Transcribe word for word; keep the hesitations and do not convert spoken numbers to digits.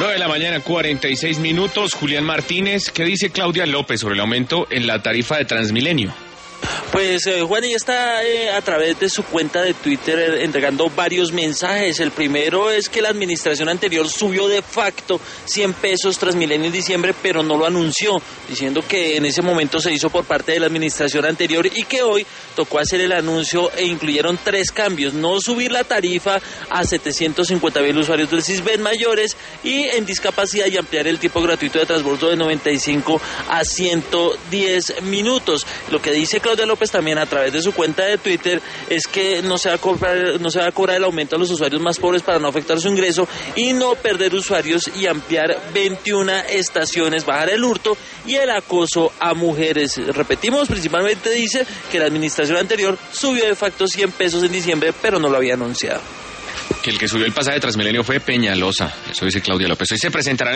nueve de la mañana, cuarenta y seis minutos. Julián Martínez, ¿qué dice Claudia López sobre el aumento en la tarifa de Transmilenio? Pues eh, Juan ella está eh, a través de su cuenta de Twitter eh, entregando varios mensajes. El primero es que la administración anterior subió de facto cien pesos Transmilenio en diciembre, pero no lo anunció, diciendo que en ese momento se hizo por parte de la administración anterior y que hoy tocó hacer el anuncio e incluyeron tres cambios: no subir la tarifa a setecientos cincuenta mil usuarios del Sisbén mayores y en discapacidad, y ampliar el tiempo gratuito de transbordo de noventa y cinco a ciento diez minutos. Lo que dice Claudia López también a través de su cuenta de Twitter es que no se va a cobrar, no se va a cobrar el aumento a los usuarios más pobres para no afectar su ingreso y no perder usuarios, y ampliar veintiuna estaciones, bajar el hurto y el acoso a mujeres. Repetimos, principalmente dice que la administración anterior subió de facto cien pesos en diciembre, pero no lo había anunciado. Que el que subió el pasaje de Transmilenio fue Peñalosa, eso dice Claudia López. Hoy se presentará